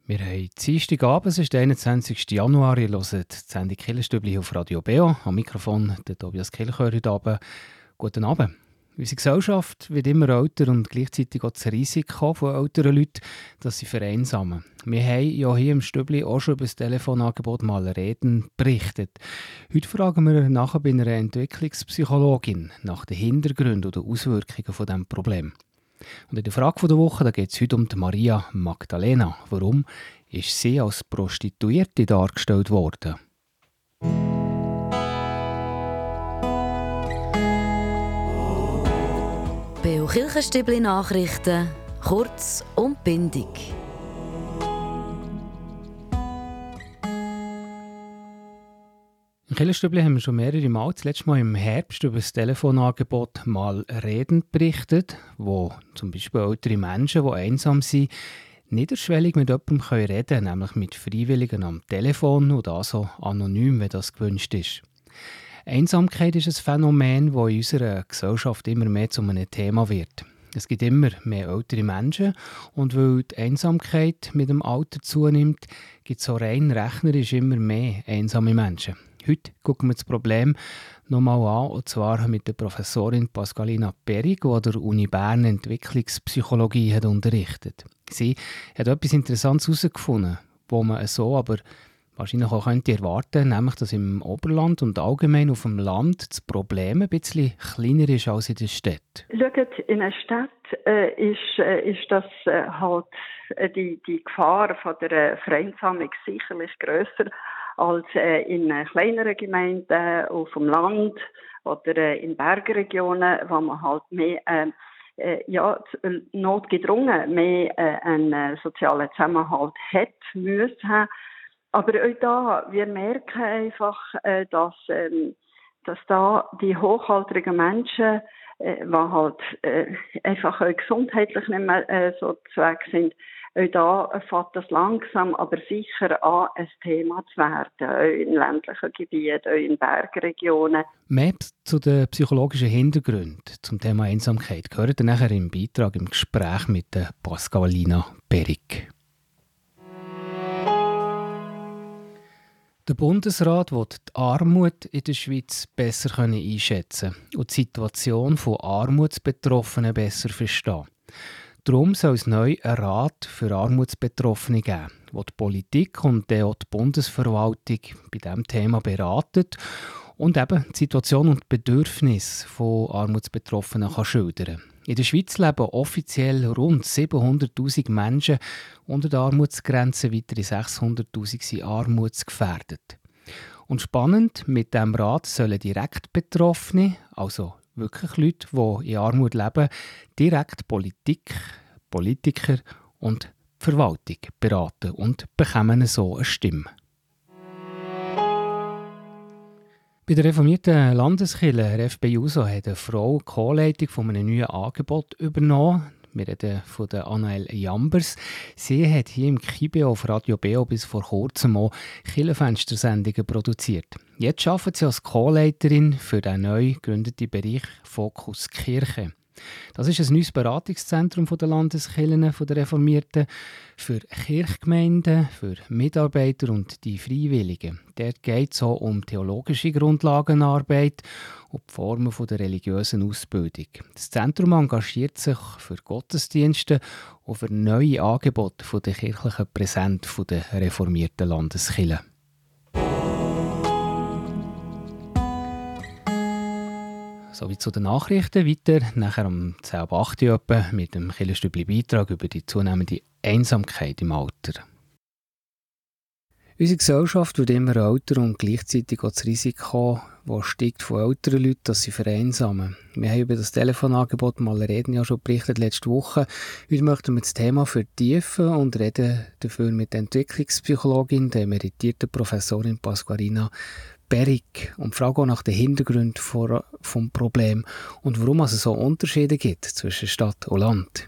Wir haben Dienstagabend, es ist der 21. Januar. Ihr hört die Sendung «Kirchenstübli» auf Radio Beo. Am Mikrofon der Tobias Kilchör heute Abend. Guten Abend. Unsere Gesellschaft wird immer älter und gleichzeitig auch das Risiko von älteren Leuten, dass sie vereinsamen. Wir haben ja hier im Stübli auch schon über das Telefonangebot mal reden berichtet. Heute fragen wir nachher bei einer Entwicklungspsychologin nach den Hintergründen oder Auswirkungen von diesem Problem. Und in der Frage der Woche geht es heute um die Maria Magdalena. Warum ist sie als Prostituierte dargestellt worden? Beo Kirchenstübli Nachrichten, kurz und bindig. Im Kirchenstübli haben wir schon mehrere Mal, das letzte Mal im Herbst, über das Telefonangebot mal redend berichtet, wo zum Beispiel ältere Menschen, die einsam sind, niederschwellig mit jemandem reden können, nämlich mit Freiwilligen am Telefon oder so anonym, wenn das gewünscht ist. Einsamkeit ist ein Phänomen, das in unserer Gesellschaft immer mehr zu einem Thema wird. Es gibt immer mehr ältere Menschen und weil die Einsamkeit mit dem Alter zunimmt, gibt es so rein rechnerisch immer mehr einsame Menschen. Heute schauen wir das Problem nochmal an, und zwar mit der Professorin Pascalina Perig, die an der Uni Bern Entwicklungspsychologie hat unterrichtet. Sie hat etwas Interessantes herausgefunden, wo man so aber wahrscheinlich auch könnte erwarten, nämlich dass im Oberland und allgemein auf dem Land das Problem ein bisschen kleiner ist als in den Städten. Schaut, in einer Stadt ist das halt die Gefahr von der Vereinsamung sicherlich grösser als in kleineren Gemeinden auf dem Land oder in Bergregionen, wo man halt mehr notgedrungen mehr einen sozialen Zusammenhalt hat müssen. Aber auch da, wir merken einfach, dass da die hochaltrigen Menschen, die halt einfach auch gesundheitlich nicht mehr so zu Weg sind, auch da fängt das langsam, aber sicher an, ein Thema zu werden, auch in ländlichen Gebieten, auch in Bergregionen. Mehr zu den psychologischen Hintergründen zum Thema Einsamkeit gehört ihr nachher im Beitrag im Gespräch mit der Pascalina Perig. Der Bundesrat will die Armut in der Schweiz besser einschätzen und die Situation von Armutsbetroffenen besser verstehen. Darum soll es neu einen Rat für Armutsbetroffene geben, wo die Politik und auch die Bundesverwaltung bei diesem Thema beraten und eben die Situation und die Bedürfnisse von Armutsbetroffenen schildern kann. In der Schweiz leben offiziell rund 700'000 Menschen unter der Armutsgrenze, weitere 600'000 sind armutsgefährdet. Und spannend, mit diesem Rat sollen direkt Betroffene, also wirklich Leute, die in Armut leben, direkt Politik, Politiker und die Verwaltung beraten und bekommen so eine Stimme. Bei der reformierten Landeskirche RFB-JUSO hat eine Frau die Co-Leitung von einem neuen Angebot übernommen. Wir reden von der Anael Jambers. Sie hat hier im KIBE auf Radio Beo bis vor kurzem auch Kirchenfenstersendungen produziert. Jetzt arbeitet sie als Co-Leiterin für den neu gegründeten Bereich Fokus Kirche. Das ist ein neues Beratungszentrum der Landeskirchen der Reformierten für Kirchgemeinden, für Mitarbeiter und die Freiwilligen. Dort geht es auch um theologische Grundlagenarbeit und die Formen der religiösen Ausbildung. Das Zentrum engagiert sich für Gottesdienste und für neue Angebote der kirchlichen Präsenz der reformierten Landeskirchen. Sowie zu den Nachrichten. Weiter nachher um 10:08 Uhr mit dem Kirchenstübli-Beitrag über die zunehmende Einsamkeit im Alter. Unsere Gesellschaft wird immer älter und gleichzeitig auch das Risiko, das steigt von älteren Leuten, dass sie vereinsamen. Wir haben über das Telefonangebot mal reden, ja schon berichtet letzte Woche. Heute möchten wir das Thema vertiefen und reden dafür mit der Entwicklungspsychologin, der emeritierten Professorin Pascalina Perig und frage auch nach den Hintergründen vom Problem und warum es so Unterschiede gibt zwischen Stadt und Land.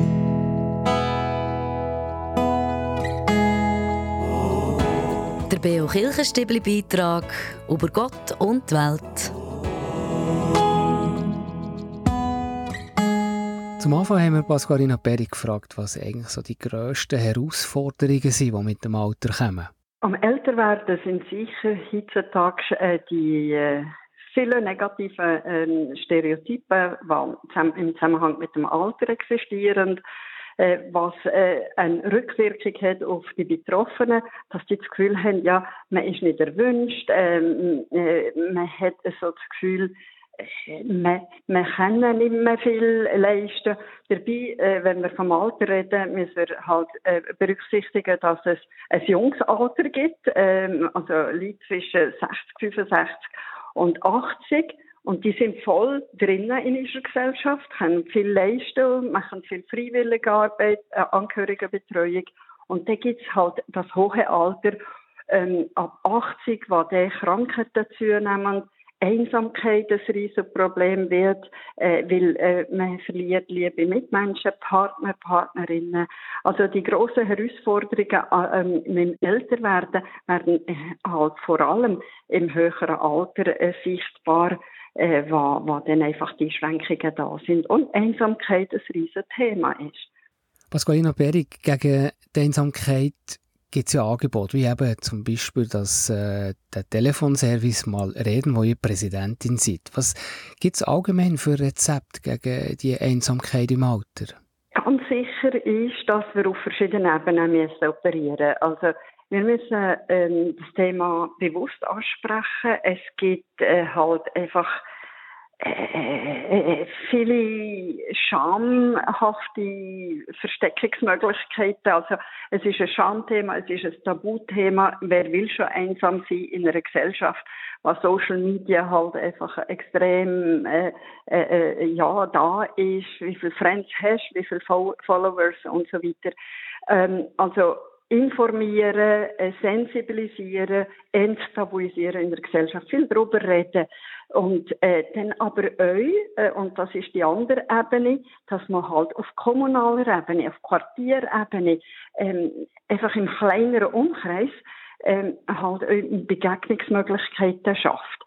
Der Beo Kirchenstübli-Beitrag über Gott und die Welt. Zum Anfang haben wir Pasqualina Perry gefragt, was eigentlich so die grössten Herausforderungen sind, die mit dem Alter kommen. Am Älterwerden sind sicher heutzutage die vielen negativen Stereotypen, die im Zusammenhang mit dem Alter existieren, was eine Rückwirkung hat auf die Betroffenen, dass die das Gefühl haben, ja, man ist nicht erwünscht, man hat so das Gefühl, wir können nicht mehr viel leisten. Dabei, wenn wir vom Alter reden, müssen wir halt berücksichtigen, dass es ein junges Alter gibt, also Leute zwischen 60, 65 und 80. Und die sind voll drinnen in unserer Gesellschaft, können viel leisten, machen viel freiwillige Arbeit, Angehörigenbetreuung. Und dann gibt es halt das hohe Alter ab 80, wo die Krankheiten zunehmen, Einsamkeit ein Riesenproblem wird, weil man verliert liebe Mitmenschen, Partner, Partnerinnen. Also die grossen Herausforderungen mit dem Älterwerden werden halt vor allem im höheren Alter sichtbar, wo dann einfach die Schränkungen da sind und Einsamkeit ein Riesenthema ist. Pasqualina Perry, gegen die Einsamkeit gibt es ja Angebote, wie eben zum Beispiel der Telefonservice «Mal reden», wo ihr Präsidentin seid. Was gibt es allgemein für Rezepte gegen die Einsamkeit im Alter? Ganz sicher ist, dass wir auf verschiedenen Ebenen operieren müssen. Also wir müssen das Thema bewusst ansprechen. Es gibt halt einfach viele schamhafte Versteckungsmöglichkeiten. Also es ist ein Schamthema, es ist ein Tabuthema. Wer will schon einsam sein in einer Gesellschaft, wo Social Media halt einfach extrem da ist, wie viele Friends hast, wie viele Followers und so weiter. Also informieren, sensibilisieren, enttabuisieren in der Gesellschaft, viel darüber reden. Und dann aber auch, und das ist die andere Ebene, dass man halt auf kommunaler Ebene, auf Quartierebene, einfach im kleineren Umkreis halt Begegnungsmöglichkeitsmöglichkeiten schafft.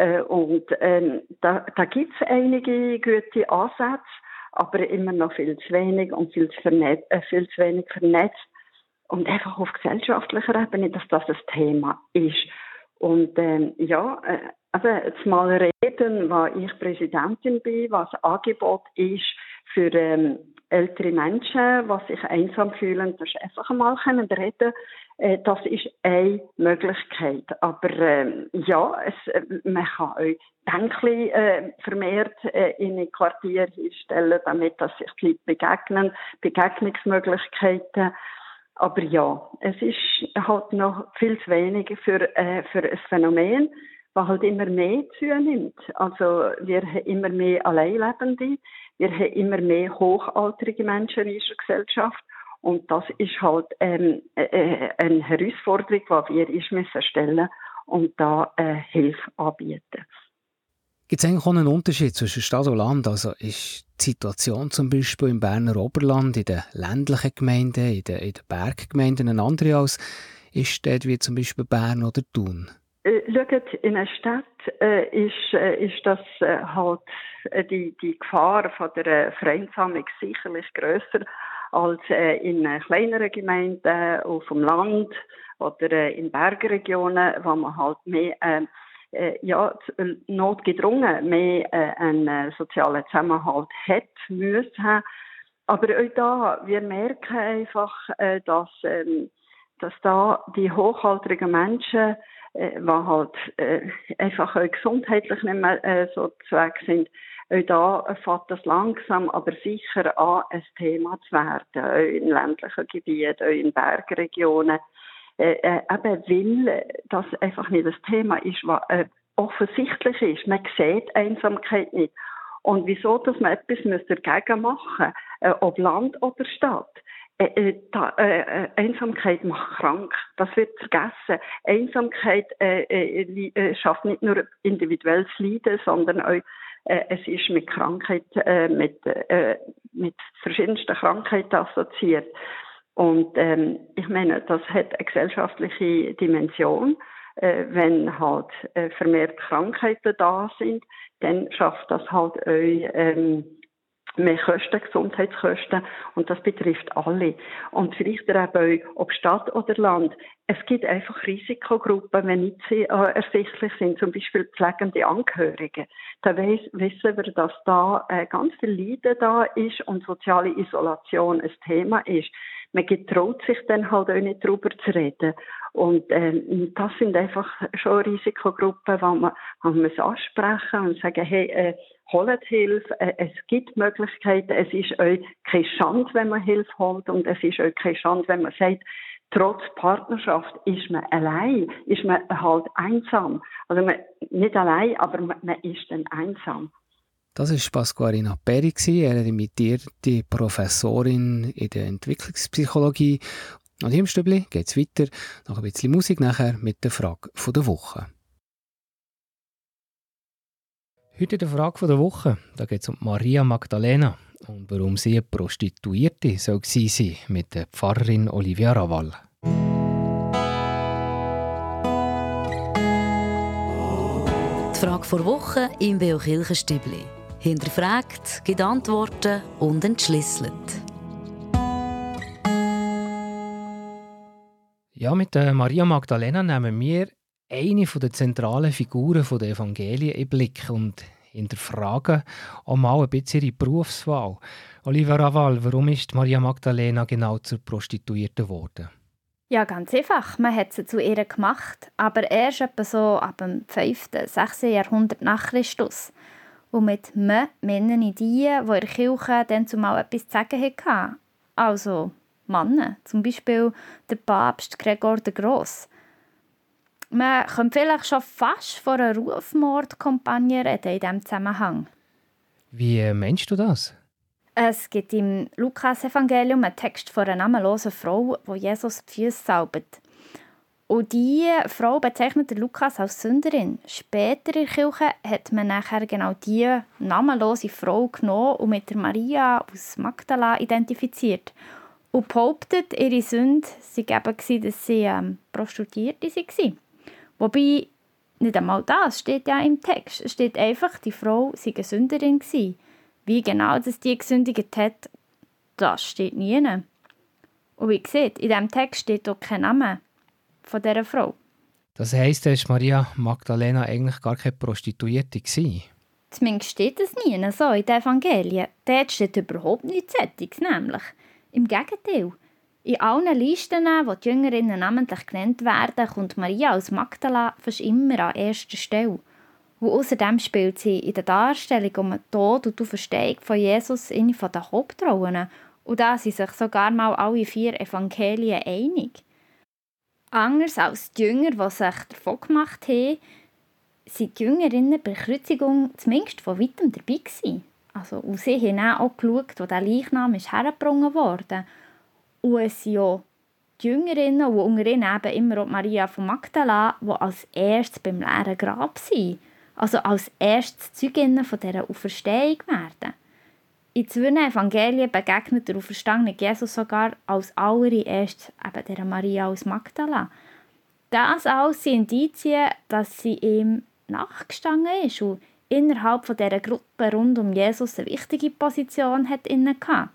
Da gibt es einige gute Ansätze, aber immer noch viel zu wenig und viel zu wenig vernetzt. Und einfach auf gesellschaftlicher Ebene, dass das ein Thema ist. Und also jetzt mal reden, was ich Präsidentin bin, was Angebot ist für ältere Menschen, die sich einsam fühlen, das ist einfach mal reden. Das ist eine Möglichkeit. Aber man kann auch Bänkchen vermehrt in ein Quartier hinstellen, damit dass sich die Leute begegnen, Begegnungsmöglichkeiten. Aber ja, es ist halt noch viel zu wenig für ein Phänomen, das halt immer mehr zunimmt. Also wir haben immer mehr Alleinlebende, wir haben immer mehr hochaltrige Menschen in unserer Gesellschaft und das ist halt eine Herausforderung, die wir uns stellen müssen und da Hilfe anbieten. Gibt es eigentlich auch einen Unterschied zwischen Stadt und Land? Also ist die Situation zum Beispiel im Berner Oberland, in den ländlichen Gemeinden, in den Berggemeinden eine andere als ist dort wie zum Beispiel Bern oder Thun? Schaut, in einer Stadt ist das halt die Gefahr von der Vereinsamung sicherlich grösser als in kleineren Gemeinden auf dem Land oder in Bergregionen, wo man halt mehr notgedrungen mehr einen sozialen Zusammenhalt haben. Aber auch da, wir merken einfach, dass da die hochaltrigen Menschen, die halt einfach auch gesundheitlich nicht mehr so zu Weg sind, auch da fängt das langsam, aber sicher an, ein Thema zu werden, auch in ländlichen Gebieten, auch in Bergregionen. Eben weil das einfach nicht das Thema ist, was offensichtlich ist. Man sieht Einsamkeit nicht. Und wieso, dass man etwas dagegen machen müsste, ob Land oder Stadt? Einsamkeit macht krank. Das wird vergessen. Einsamkeit schafft nicht nur individuelles Leiden, sondern auch es ist mit Krankheit, mit verschiedensten Krankheiten assoziiert. Und ich meine, das hat eine gesellschaftliche Dimension. Wenn halt vermehrt Krankheiten da sind, dann schafft das halt auch mehr Kosten, Gesundheitskosten, und das betrifft alle. Und vielleicht eben auch, ob Stadt oder Land. Es gibt einfach Risikogruppen, wenn nicht sie ersichtlich sind, zum Beispiel pflegende Angehörige. Da wissen wir, dass da ganz viel Leiden da ist und soziale Isolation ein Thema ist. Man getraut sich dann halt auch nicht darüber zu reden. Und das sind einfach schon Risikogruppen, wo man ansprechen und sagen, hey, holt Hilfe, es gibt Möglichkeiten, es ist euch keine Schande, wenn man Hilfe holt, und es ist euch keine Schande, wenn man sagt, trotz Partnerschaft ist man allein, ist man halt einsam. Also man, nicht allein, aber man ist dann einsam. Das war Pasqualina Peri, eine limitierte Professorin in der Entwicklungspsychologie. Und hier im Stübli geht es weiter, noch ein bisschen Musik nachher mit der Frage der Woche. Heute in der Frage der Woche, da geht es um Maria Magdalena und warum sie eine Prostituierte soll gewesen sein mit der Pfarrerin Olivia Raval. Die Frage der Woche im B.O. Kirchenstübli. Hinterfragt, gibt Antworten und entschlüsselt. Ja, mit Maria Magdalena nehmen wir eine der zentralen Figuren der Evangelien in Blick und hinterfragen auch mal ein bisschen ihre Berufswahl. Olivia Raval, warum ist Maria Magdalena genau zur Prostituierten geworden? Ja, ganz einfach. Man hat sie zu ihr gemacht, aber erst etwa so ab dem 5. 6. Jahrhundert nach Christus. Und mit «me» meine ich die in der Kirche dann zumal etwas zu sagen hatten. Also Männer, zum Beispiel der Papst Gregor der Grosse. Man könnte vielleicht schon fast von einer Rufmordkampagne reden in diesem Zusammenhang. Wie meinst du das? Es gibt im Lukas-Evangelium einen Text von einer namenlosen Frau, die Jesus die Füße salbt. Und diese Frau bezeichnet Lukas als Sünderin. Später in der Kirche hat man nachher genau diese namenlose Frau genommen und mit der Maria aus Magdala identifiziert. Und behauptet, ihre Sünde sei eben, dass sie Prostituierte war. Wobei, nicht einmal das steht ja im Text. Es steht einfach, die Frau sei eine Sünderin gewesen. Wie genau dass die gesündigt hat, das steht nie. Und wie gesagt, in diesem Text steht auch kein Name von dieser Frau. Das heisst, dass Maria Magdalena eigentlich gar keine Prostituierte war? Zumindest steht es nie so in den Evangelien. Dort steht überhaupt nichts Sättiges, nämlich. Im Gegenteil. In allen Listen, wo die Jüngerinnen namentlich genannt werden, kommt Maria aus Magdala fast immer an erster Stelle. Und außerdem spielt sie in der Darstellung um den Tod und die Auferstehung von Jesus eine der Hauptrollen. Und da sind sich sogar mal alle 4 Evangelien einig. Anders als die Jünger, die sich davon gemacht haben, sind die Jüngerinnen bei der Kreuzigung zumindest von weitem dabei gewesen. Also, und sie haben auch geschaut, wo der Leichnam hergebracht wurde. Und es sind auch die Jüngerinnen, und unter ihnen eben immer auch Maria von Magdala, die als erstes beim leeren Grab sind. Also als erstes Zeuginnen von dieser Auferstehung werden. In 2 Evangelien begegnet der auferstandene Jesus sogar als allererst eben der Maria aus Magdala. Das alles sind Indizien, dass sie ihm nachgestanden ist und innerhalb von dieser Gruppe rund um Jesus eine wichtige Position hat innegehabt.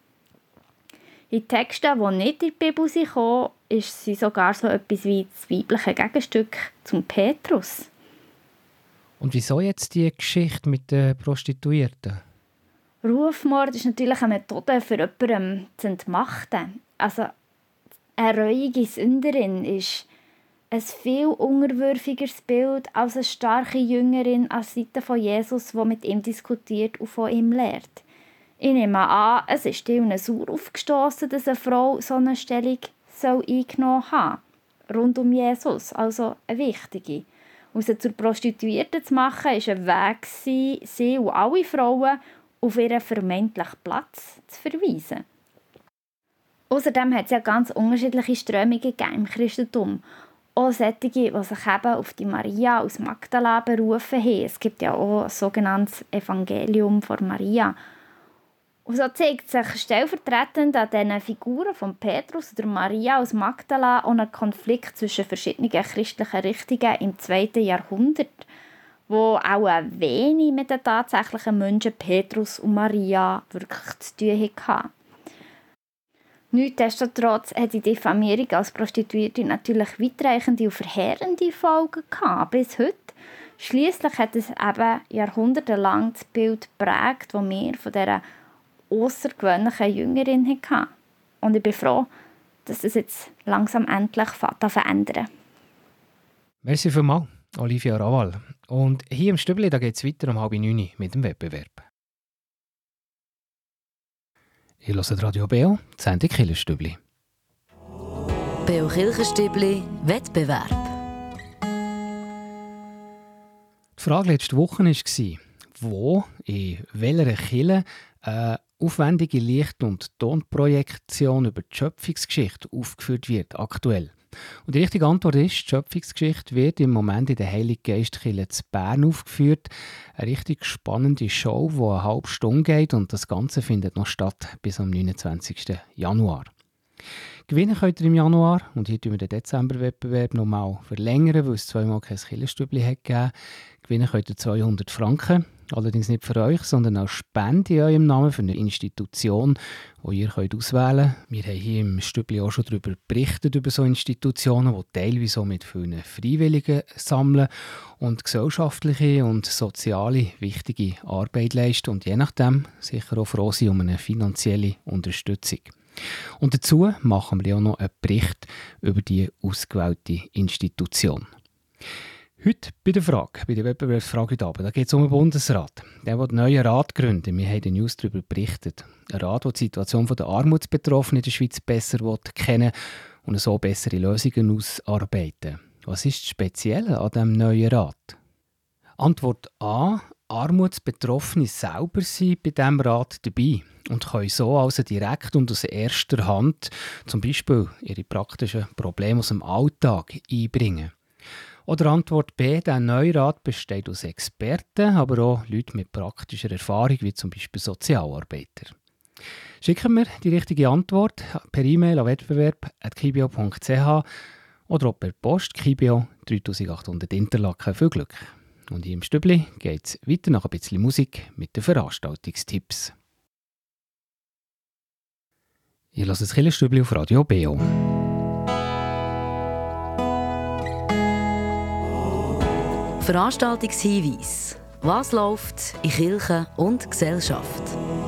In Texten, die nicht in die Bibel kamen, ist sie sogar so etwas wie das weibliche Gegenstück zum Petrus. Und wieso jetzt die Geschichte mit den Prostituierten? Rufmord ist natürlich eine Methode, für jemanden zu entmachten. Also eine reuige Sünderin ist ein viel unterwürfigeres Bild als eine starke Jüngerin an der Seite von Jesus, die mit ihm diskutiert und von ihm lehrt. Ich nehme an, es ist ihnen sauer aufgestossen, dass eine Frau so eine Stellung eingenommen haben soll. Rund um Jesus, also eine wichtige. Und sie zur Prostituierten zu machen, war ein Weg, sie und alle Frauen auf ihren vermeintlichen Platz zu verweisen. Außerdem hat es ja ganz unterschiedliche Strömungen im Christentum. Auch solche, die sich eben auf die Maria aus Magdala berufen haben. Es gibt ja auch ein sogenanntes Evangelium von Maria. Und so zeigt sich stellvertretend an diesen Figuren von Petrus oder Maria aus Magdala auch ein Konflikt zwischen verschiedenen christlichen Richtungen im 2. Jahrhundert. wo auch wenig mit den tatsächlichen Menschen Petrus und Maria wirklich zu tun hatten. Nichtsdestotrotz hat die Diffamierung als Prostituierte natürlich weitreichende und verheerende Folgen gehabt, bis heute. Schliesslich hat es eben jahrhundertelang das Bild geprägt, das wir von dieser außergewöhnlichen Jüngerin hatten. Und ich bin froh, dass das jetzt langsam endlich verändern. Merci vielmals, Olivia Raval. Und hier im Stübli geht es weiter um 8:30 mit dem Wettbewerb. Ihr hört Radio Beo, die Sendung Kirchenstübli. Beo Kirchenstübli Wettbewerb. Die Frage letzte Woche war, wo, in welcher Kirche eine aufwendige Licht- und Tonprojektion über die Schöpfungsgeschichte aufgeführt wird, aktuell. Und die richtige Antwort ist, die Schöpfungsgeschichte wird im Moment in der Heiliggeistkirche zu Bern aufgeführt. Eine richtig spannende Show, die eine halbe Stunde geht, und das Ganze findet noch statt bis am 29. Januar. Gewinnen könnt ihr im Januar, und hier tun wir den Dezemberwettbewerb noch mal verlängern, weil es zweimal kein Kirchenstübli gegeben hat. Gewinnen könnt ihr 200 Franken, allerdings nicht für euch, sondern als Spende in eurem Namen für eine Institution, die ihr auswählen könnt. Wir haben hier im Stübli auch schon darüber berichtet, über so Institutionen, die teilweise auch mit vielen Freiwilligen sammeln und gesellschaftliche und soziale wichtige Arbeit leisten und je nachdem sicher auch froh sind um eine finanzielle Unterstützung. Und dazu machen wir auch noch einen Bericht über die ausgewählte Institution. Heute bei der Wettbewerbsfrage heute Abend, da geht es um den Bundesrat. Der will einen neuen Rat gründen. Wir haben in den News darüber berichtet. Ein Rat, der die Situation der Armutsbetroffenen in der Schweiz besser kennen und so bessere Lösungen ausarbeiten. Was ist das Spezielle an diesem neuen Rat? Antwort A: Armutsbetroffene selber sind bei diesem Rat dabei und können so also direkt und aus erster Hand zum Beispiel ihre praktischen Probleme aus dem Alltag einbringen. Oder Antwort B: Der neue Rat besteht aus Experten, aber auch Leuten mit praktischer Erfahrung, wie zum Beispiel Sozialarbeiter. Schicken wir die richtige Antwort per E-Mail an wettbewerb@kibio.ch oder auch per Post Kibio 3800 Interlaken. Viel Glück! Und hier im Stübli geht es weiter nach ein bisschen Musik mit den Veranstaltungstipps. Ihr hört das Kirchenstübli auf Radio Beo. Veranstaltungshinweis. Was läuft in Kirche und Gesellschaft?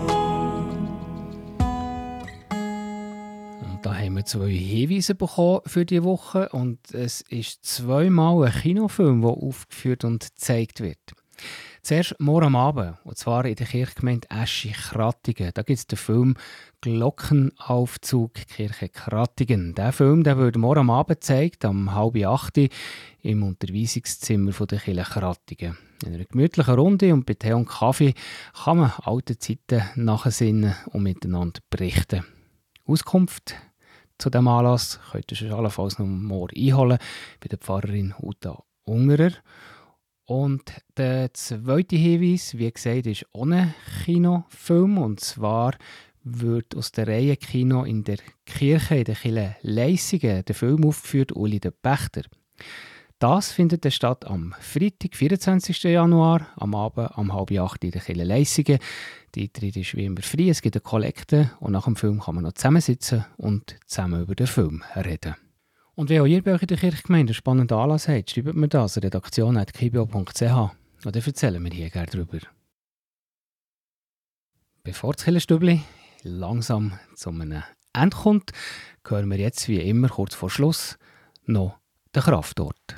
Da haben wir 2 Hinweise bekommen für diese Woche und es ist zweimal ein Kinofilm, der aufgeführt und gezeigt wird. Zuerst morgen am Abend, und zwar in der Kirchgemeinde Eschi-Krattigen. Da gibt es den Film «Glockenaufzug Kirche Krattigen». Der Film wird morgen am Abend gezeigt, um 7:30 im Unterweisungszimmer der Kirche Krattigen. In einer gemütlichen Runde und bei Tee und Kaffee kann man alte Zeiten nachsinnen und miteinander berichten. Auskunft zu diesem Anlass könnt ihr schon allenfalls noch morgen einholen bei der Pfarrerin Uta Ungerer. Und der zweite Hinweis, wie gesagt, ist ohne Kinofilm. Und zwar wird aus der Reihe Kino in der Kirche, in der Kirche Leissingen, der Film aufgeführt, Uli der Pächter. Das findet statt am Freitag, 24. Januar, am Abend um 7:30 in der Kirche Leissingen. Die Eintritt ist wie immer frei, es gibt eine Kollekte und nach dem Film kann man noch zusammensitzen und zusammen über den Film reden. Und wenn auch ihr bei euch in der Kirchgemeinde einen spannenden Anlass habt, schreibt mir das an redaktion@kibio.ch und dann erzählen wir hier gerne darüber. Bevor das Kirchenstübli langsam zu einem Ende kommt, hören wir jetzt wie immer kurz vor Schluss noch den Kraftort.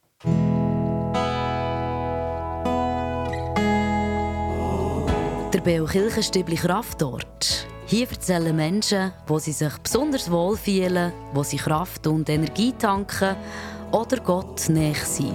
Der Beo Kirchenstübli Kraftort. Hier erzählen Menschen, wo sie sich besonders wohl fühlen, wo sie Kraft und Energie tanken oder Gott näher sind.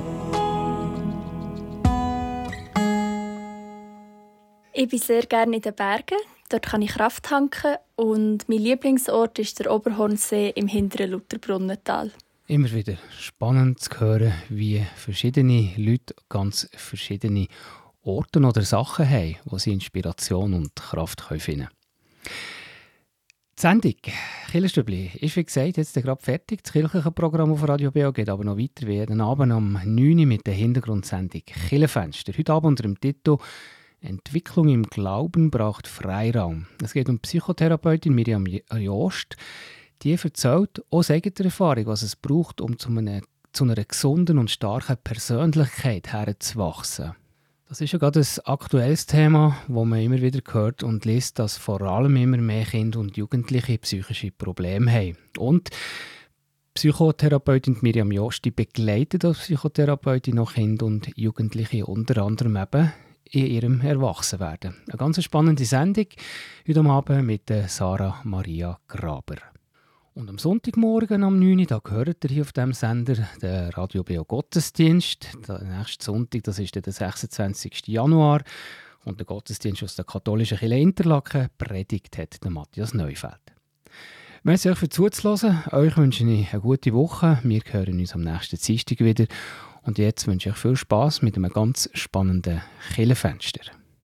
Ich bin sehr gerne in den Bergen. Dort kann ich Kraft tanken und mein Lieblingsort ist der Oberhornsee im hinteren Lutherbrunnental. Immer wieder spannend zu hören, wie verschiedene Leute ganz verschiedene Orte oder Sachen haben, wo sie Inspiration und Kraft finden können. Die Sendung «Kirchenstübli» ist, wie gesagt, jetzt gerade fertig. Das kirchliche Programm auf Radio BO geht aber noch weiter wie jeden Abend um 9 Uhr mit der Hintergrundsendung «Kirchenfenster». Heute Abend unter dem Titel «Entwicklung im Glauben braucht Freiraum». Es geht um Psychotherapeutin Miriam Jost. Die erzählt aus eigener Erfahrung, was es braucht, um zu einer gesunden und starken Persönlichkeit herzuwachsen. Das ist ja gerade ein aktuelles Thema, wo man immer wieder hört und liest, dass vor allem immer mehr Kinder und Jugendliche psychische Probleme haben. Und Psychotherapeutin Miriam Jost, die begleitet als Psychotherapeutin noch Kinder und Jugendliche unter anderem eben in ihrem Erwachsenwerden. Eine ganz spannende Sendung heute Abend mit Sarah Maria Graber. Und am Sonntagmorgen am 9 Uhr, da hört ihr hier auf diesem Sender den Radio BO Gottesdienst. Der nächste Sonntag, das ist der 26. Januar. Und der Gottesdienst aus der katholischen Kirche Interlaken predigt hat der Matthias Neufeld. Merci euch für zuzuhören. Euch wünsche ich eine gute Woche. Wir hören uns am nächsten Dienstag wieder. Und jetzt wünsche ich euch viel Spass mit einem ganz spannenden Kirchenfenster.